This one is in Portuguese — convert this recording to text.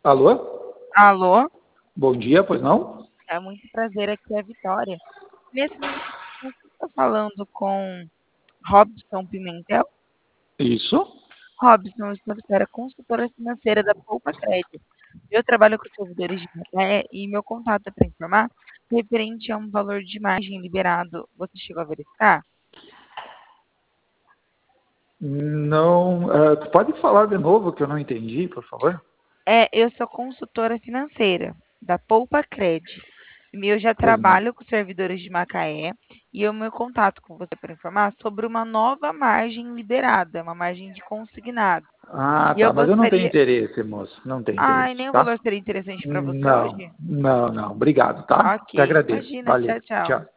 Alô? Alô? Bom dia, pois não? É muito prazer, aqui é a Vitória. Nesse momento, eu estou falando com Robson Pimentel. Isso? Robson, eu sou a Vitória, consultora financeira da Poupa Crédito. Eu trabalho com servidores de Macaé e meu contato é para informar referente a um valor de margem liberado. Você chegou a verificar? Não. Tu pode falar de novo que eu não entendi, por favor? Eu sou consultora financeira da Poupa Crédito. Eu já Pois não. trabalho com servidores de Macaé e o meu contato com você para informar sobre uma nova margem liberada, uma margem de consignado. Ah, E eu tá. Mas eu não tenho gostaria. interesse, moço. Não tenho Ai, interesse, nem o tá? valor seria interessante para você Não, hoje? não, não. Obrigado, tá? Ok, Te agradeço. imagina. Valeu. Tchau, tchau. Tchau.